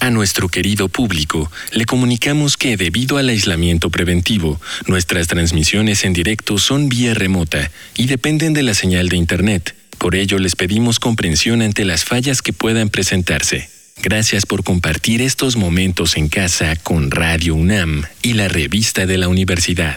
A nuestro querido público, le comunicamos que debido al aislamiento preventivo, nuestras transmisiones en directo son vía remota y dependen de la señal de Internet. Por ello, les pedimos comprensión ante las fallas que puedan presentarse. Gracias por compartir estos momentos en casa con Radio UNAM y la revista de la universidad.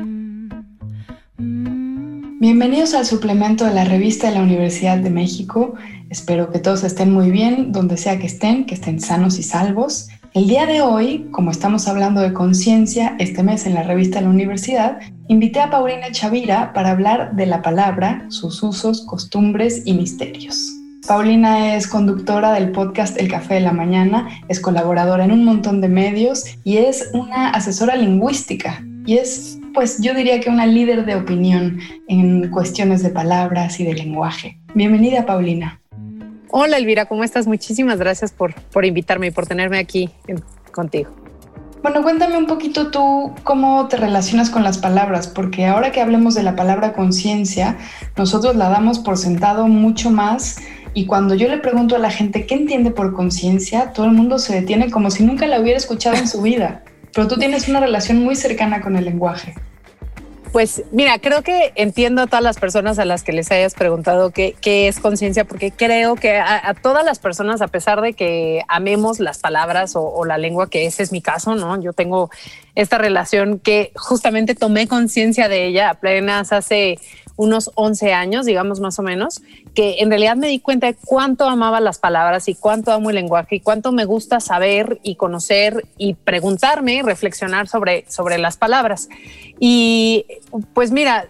Bienvenidos al suplemento de la revista de la Universidad de México. Espero que todos estén muy bien, donde sea que estén sanos y salvos. El día de hoy, como estamos hablando de conciencia este mes en la revista de la universidad, invité a Paulina Chavira para hablar de la palabra, sus usos, costumbres y misterios. Paulina es conductora del podcast El Café de la Mañana, es colaboradora en un montón de medios y es una asesora lingüística. Y es, pues yo diría que una líder de opinión en cuestiones de palabras y de lenguaje. Bienvenida, Paulina. Hola, Elvira, ¿cómo estás? Muchísimas gracias por invitarme y por tenerme aquí contigo. Bueno, cuéntame un poquito tú cómo te relacionas con las palabras, porque ahora que hablemos de la palabra conciencia, nosotros la damos por sentado mucho más y cuando yo le pregunto a la gente qué entiende por conciencia, todo el mundo se detiene como si nunca la hubiera escuchado en su vida. Pero tú tienes una relación muy cercana con el lenguaje. Pues mira, creo que entiendo a todas las personas a las que les hayas preguntado qué es conciencia, porque creo que a todas las personas, a pesar de que amemos las palabras o la lengua, que ese es mi caso, ¿no? Yo tengo esta relación que justamente tomé conciencia de ella apenas hace unos 11 años, digamos más o menos, que en realidad me di cuenta de cuánto amaba las palabras y cuánto amo el lenguaje y cuánto me gusta saber y conocer y preguntarme y reflexionar sobre las palabras. Y pues mira,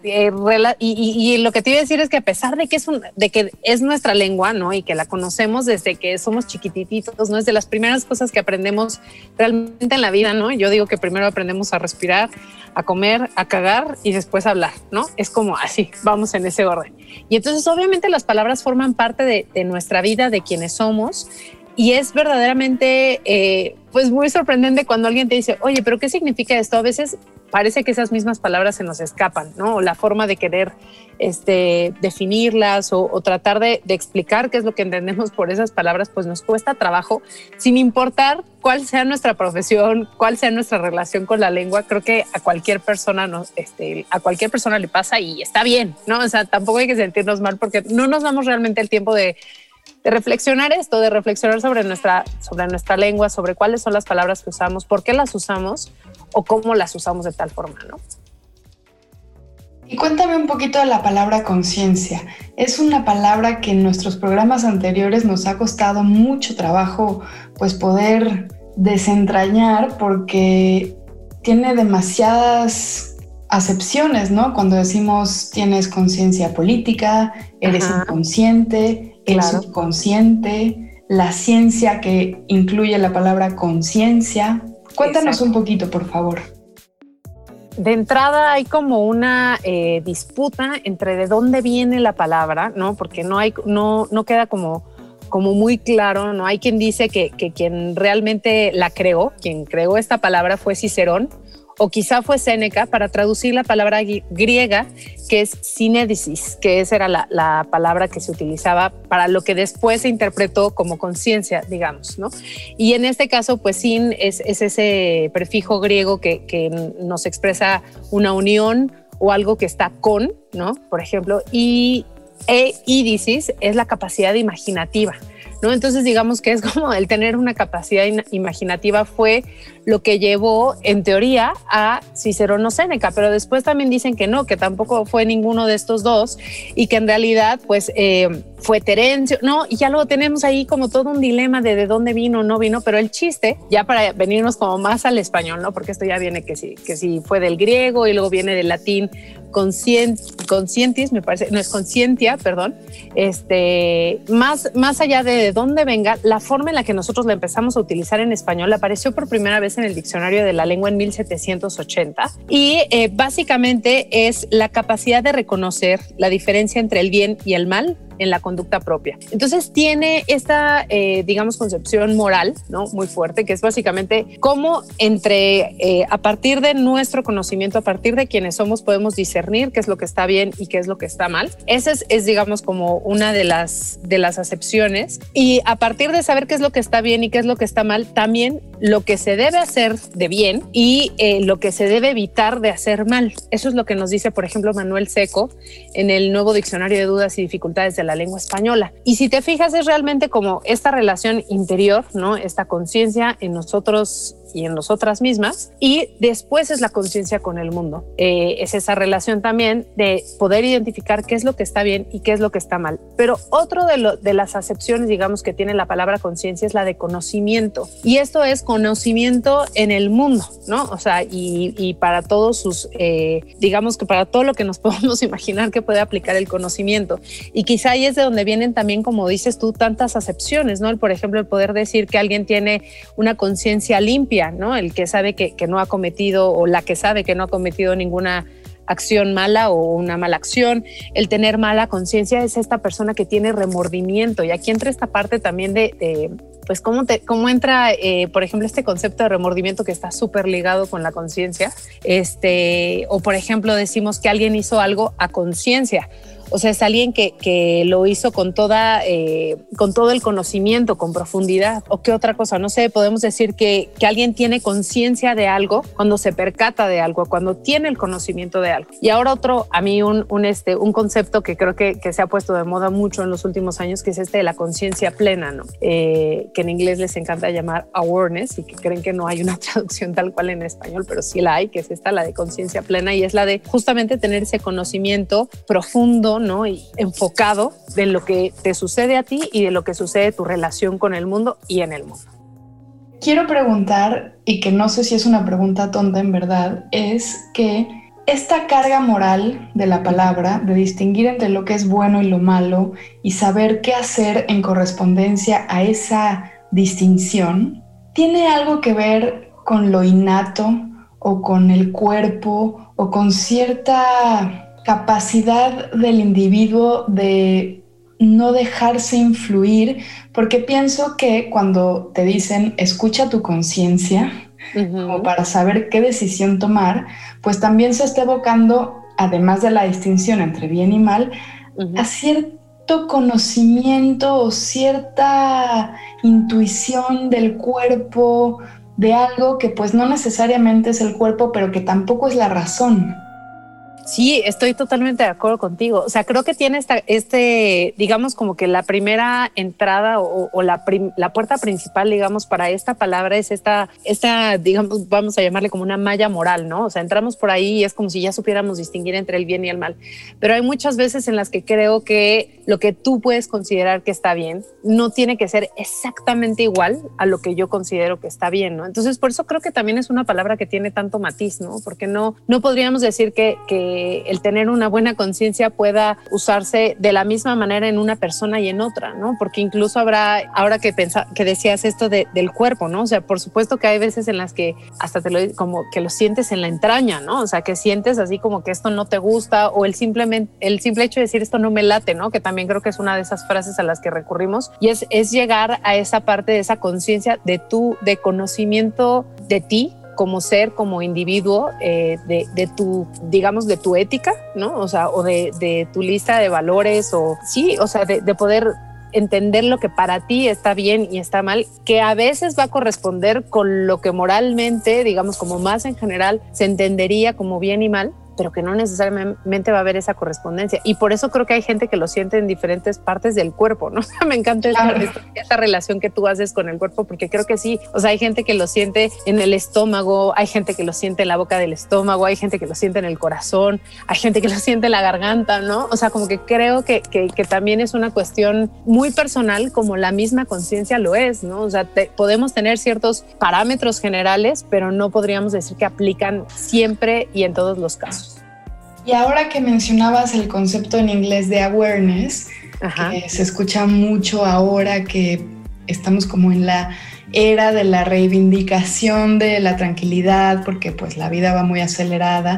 y lo que te iba a decir es que a pesar de que es nuestra lengua, ¿no? Y que la conocemos desde que somos chiquititos, ¿no? Es de las primeras cosas que aprendemos realmente en la vida, ¿no? Yo digo que primero aprendemos a respirar, a comer, a cagar y después a hablar, ¿no? Es como así, vamos en ese orden. Y entonces obviamente las palabras forman parte de nuestra vida, de quienes somos, y es verdaderamente pues muy sorprendente cuando alguien te dice, oye, ¿pero qué significa esto? A veces parece que esas mismas palabras se nos escapan, ¿no? O la forma de querer definirlas o tratar de explicar qué es lo que entendemos por esas palabras, pues nos cuesta trabajo, sin importar cuál sea nuestra profesión, cuál sea nuestra relación con la lengua. Creo que a cualquier persona le pasa y está bien, ¿no? O sea, tampoco hay que sentirnos mal porque no nos damos realmente el tiempo de reflexionar esto, de reflexionar sobre nuestra lengua, sobre cuáles son las palabras que usamos, por qué las usamos o cómo las usamos de tal forma, ¿no? Y cuéntame un poquito de la palabra conciencia. Es una palabra que en nuestros programas anteriores nos ha costado mucho trabajo pues poder desentrañar porque tiene demasiadas acepciones, ¿no? Cuando decimos tienes conciencia política, eres inconsciente, eres subconsciente, la ciencia que incluye la palabra conciencia. Cuéntanos un poquito, por favor. De entrada hay como una disputa entre de dónde viene la palabra, ¿no? Porque no queda como muy claro, ¿no? Hay quien dice que quien realmente quien creó esta palabra fue Cicerón, o quizá fue Séneca para traducir la palabra griega que es sinédisis, que esa era la palabra que se utilizaba para lo que después se interpretó como conciencia, digamos, ¿no? Y en este caso, pues sin es ese prefijo griego que nos expresa una unión o algo que está con, ¿no? Por ejemplo, ídisis es la capacidad imaginativa, ¿no? Entonces digamos que es como el tener una capacidad imaginativa fue lo que llevó en teoría a Cicerón o Séneca, pero después también dicen que no, que tampoco fue ninguno de estos dos y que en realidad pues fue Terencio, ¿no? Y ya luego tenemos ahí como todo un dilema de dónde vino o no vino, pero el chiste, ya para venirnos como más al español, ¿no? Porque esto ya viene que sí fue del griego y luego viene del latín conscientis, me parece, no es conscientia, perdón, más allá de dónde venga, la forma en la que nosotros la empezamos a utilizar en español apareció por primera vez en el Diccionario de la Lengua en 1780 y básicamente es la capacidad de reconocer la diferencia entre el bien y el mal, en la conducta propia. Entonces tiene esta, digamos, concepción moral, ¿no? Muy fuerte, que es básicamente cómo a partir de nuestro conocimiento, a partir de quienes somos, podemos discernir qué es lo que está bien y qué es lo que está mal. Esa es digamos, como una de las acepciones. Y a partir de saber qué es lo que está bien y qué es lo que está mal, también lo que se debe hacer de bien y lo que se debe evitar de hacer mal. Eso es lo que nos dice, por ejemplo, Manuel Seco en el Nuevo Diccionario de Dudas y Dificultades de la Lengua Española. Y si te fijas, es realmente como esta relación interior, ¿no? Esta conciencia en nosotros y en nosotras mismas, y después es la conciencia con el mundo. Es esa relación también de poder identificar qué es lo que está bien y qué es lo que está mal. Pero otro de las acepciones, digamos, que tiene la palabra conciencia es la de conocimiento. Y esto es conocimiento en el mundo, ¿no? O sea, y para todos sus, digamos que para todo lo que nos podemos imaginar que puede aplicar el conocimiento. Y quizá ahí es de donde vienen también, como dices tú, tantas acepciones, ¿no? Por ejemplo, el poder decir que alguien tiene una conciencia limpia, ¿no? El que sabe que no ha cometido, o la que sabe que no ha cometido ninguna acción mala o una mala acción. El tener mala conciencia es esta persona que tiene remordimiento. Y aquí entra esta parte también de pues cómo entra, por ejemplo, este concepto de remordimiento que está súper ligado con la conciencia. O por ejemplo, decimos que alguien hizo algo a conciencia. O sea, es alguien que lo hizo con todo el conocimiento, con profundidad. ¿O qué otra cosa? No sé, podemos decir que alguien tiene conciencia de algo cuando se percata de algo, cuando tiene el conocimiento de algo. Y ahora a mí un concepto que creo que se ha puesto de moda mucho en los últimos años, que es de la conciencia plena, ¿no? Que en inglés les encanta llamar awareness, y que creen que no hay una traducción tal cual en español, pero sí la hay, que es la de conciencia plena, y es la de justamente tener ese conocimiento profundo, ¿no? Y enfocado de lo que te sucede a ti y de lo que sucede tu relación con el mundo y en el mundo. Quiero preguntar, y que no sé si es una pregunta tonta en verdad, es que esta carga moral de la palabra, de distinguir entre lo que es bueno y lo malo y saber qué hacer en correspondencia a esa distinción, ¿tiene algo que ver con lo innato o con el cuerpo o con cierta capacidad del individuo de no dejarse influir? Porque pienso que cuando te dicen escucha tu conciencia, como para saber qué decisión tomar, pues también se está evocando, además de la distinción entre bien y mal, a cierto conocimiento o cierta intuición del cuerpo, de algo que pues no necesariamente es el cuerpo, pero que tampoco es la razón. Sí, estoy totalmente de acuerdo contigo. O sea, creo que tiene digamos, como que la primera entrada o la puerta principal, digamos, para esta palabra es esta, digamos, vamos a llamarle como una malla moral, ¿no? O sea, entramos por ahí y es como si ya supiéramos distinguir entre el bien y el mal. Pero hay muchas veces en las que creo que lo que tú puedes considerar que está bien no tiene que ser exactamente igual a lo que yo considero que está bien, ¿no? Entonces, por eso creo que también es una palabra que tiene tanto matiz, ¿no? Porque no podríamos decir que el tener una buena conciencia pueda usarse de la misma manera en una persona y en otra, ¿no? Porque incluso habrá, ahora que decías esto del cuerpo, ¿no? O sea, por supuesto que hay veces en las que hasta como que lo sientes en la entraña, ¿no? O sea, que sientes así como que esto no te gusta, o el simple hecho de decir esto no me late, ¿no? Que también creo que es una de esas frases a las que recurrimos, y es llegar a esa parte de esa conciencia de conocimiento de ti como ser, como individuo, de tu, digamos, de tu ética, ¿no? O sea, o de tu lista de valores, o sí, o sea, de poder entender lo que para ti está bien y está mal, que a veces va a corresponder con lo que moralmente, digamos, como más en general, se entendería como bien y mal, pero que no necesariamente va a haber esa correspondencia. Y por eso creo que hay gente que lo siente en diferentes partes del cuerpo, ¿no? Me encanta esta relación que tú haces con el cuerpo, porque creo que sí. O sea, hay gente que lo siente en el estómago, hay gente que lo siente en la boca del estómago, hay gente que lo siente en el corazón, hay gente que lo siente en la garganta, ¿no? O sea, como que creo que también es una cuestión muy personal, como la misma conciencia lo es, ¿no? O sea, podemos tener ciertos parámetros generales, pero no podríamos decir que aplican siempre y en todos los casos. Y ahora que mencionabas el concepto en inglés de awareness, que se escucha mucho ahora que estamos como en la era de la reivindicación de la tranquilidad, porque pues la vida va muy acelerada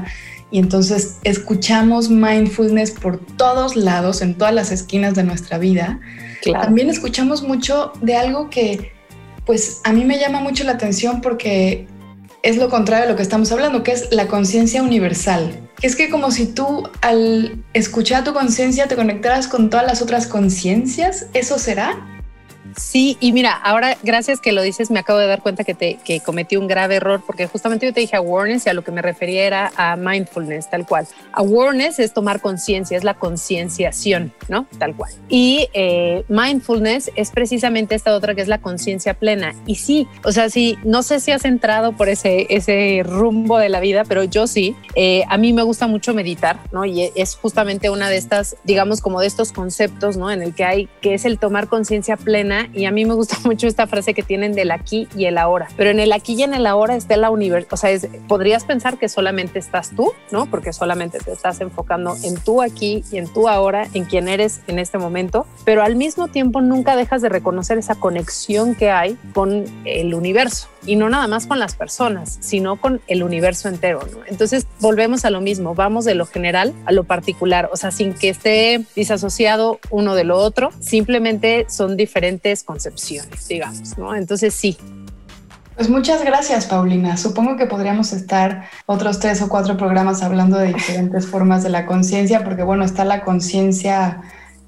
y entonces escuchamos mindfulness por todos lados, en todas las esquinas de nuestra vida. Claro. También escuchamos mucho de algo que pues a mí me llama mucho la atención porque es lo contrario de lo que estamos hablando, que es la conciencia universal. Es que como si tú al escuchar tu conciencia te conectaras con todas las otras conciencias, ¿eso será? Sí, y mira, ahora gracias que lo dices, me acabo de dar cuenta que cometí un grave error, porque justamente yo te dije awareness y a lo que me refería era a mindfulness, tal cual. Awareness es tomar conciencia, es la concienciación, ¿no? Tal cual. Y mindfulness es precisamente esta otra que es la conciencia plena. Y sí, o sea, sí, no sé si has entrado por ese rumbo de la vida, pero yo sí. A mí me gusta mucho meditar, ¿no? Y es justamente una de estas, digamos, como de estos conceptos, ¿no? En el que es el tomar conciencia plena. Y a mí me gusta mucho esta frase que tienen del aquí y el ahora, pero en el aquí y en el ahora está la universo, o sea, podrías pensar que solamente estás tú, ¿no? Porque solamente te estás enfocando en tu aquí y en tu ahora, en quién eres en este momento, pero al mismo tiempo nunca dejas de reconocer esa conexión que hay con el universo, y no nada más con las personas, sino con el universo entero, ¿no? Entonces volvemos a lo mismo, vamos de lo general a lo particular, o sea, sin que esté disasociado uno de lo otro, simplemente son diferentes concepciones, digamos, ¿no? Entonces sí. Pues muchas gracias, Paulina. Supongo que podríamos estar otros 3 o 4 programas hablando de diferentes formas de la conciencia, porque bueno, está la conciencia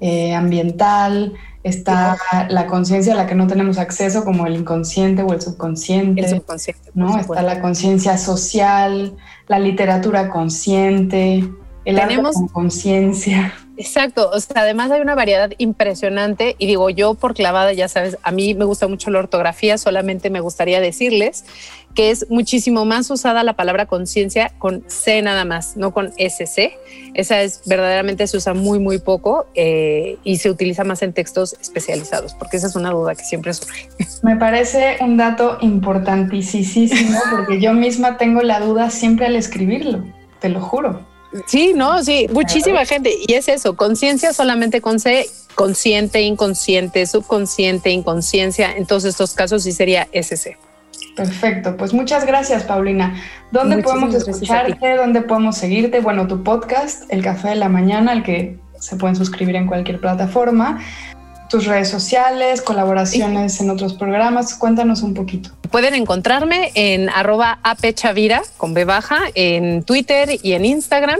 ambiental, está la conciencia a la que no tenemos acceso, como el inconsciente o el subconsciente. El subconsciente, ¿no? Está la conciencia social, la literatura consciente, el arte con conciencia. Exacto, o sea, además hay una variedad impresionante y digo, yo por clavada, ya sabes, a mí me gusta mucho la ortografía, solamente me gustaría decirles que es muchísimo más usada la palabra conciencia con C nada más, no con SC. Esa es verdaderamente se usa muy, muy poco y se utiliza más en textos especializados, porque esa es una duda que siempre surge. Me parece un dato importantísimo porque yo misma tengo la duda siempre al escribirlo, te lo juro. Sí, no, sí, muchísima gente. Y es eso, conciencia solamente con C, consciente, inconsciente, subconsciente, inconsciencia. En todos estos casos sí sería SC. Perfecto, pues muchas gracias, Paulina. ¿Dónde podemos escucharte? ¿Dónde podemos seguirte? Bueno, tu podcast, El Café de la Mañana, al que se pueden suscribir en cualquier plataforma. Tus redes sociales, colaboraciones en otros programas, cuéntanos un poquito. Pueden encontrarme en @apchavira con B baja en Twitter y en Instagram,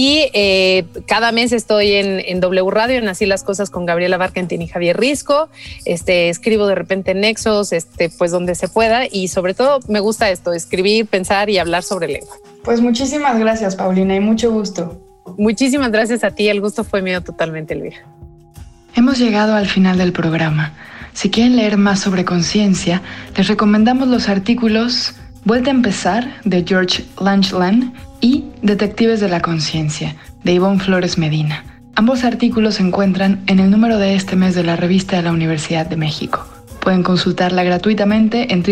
y cada mes estoy en W Radio, en Así las Cosas con Gabriela Barkentin y Javier Risco. Escribo de repente en Nexos, pues donde se pueda, y sobre todo me gusta esto, escribir, pensar y hablar sobre lengua. Pues muchísimas gracias, Paulina, y mucho gusto. Muchísimas gracias a ti, el gusto fue mío totalmente, Elvira. Hemos llegado al final del programa. Si quieren leer más sobre conciencia, les recomendamos los artículos Vuelta a empezar, de George Langeland, y Detectives de la Conciencia, de Ivonne Flores Medina. Ambos artículos se encuentran en el número de este mes de la revista de la Universidad de México. Pueden consultarla gratuitamente en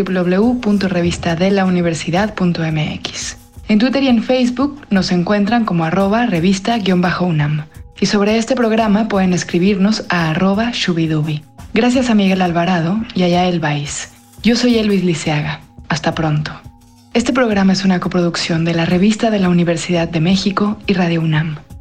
www.revistadelauniversidad.mx. En Twitter y en Facebook nos encuentran como @revista_UNAM. Y sobre este programa pueden escribirnos a @shubidubi. Gracias a Miguel Alvarado y a Yael Baiz. Yo soy Elvis Liceaga. Hasta pronto. Este programa es una coproducción de la Revista de la Universidad de México y Radio UNAM.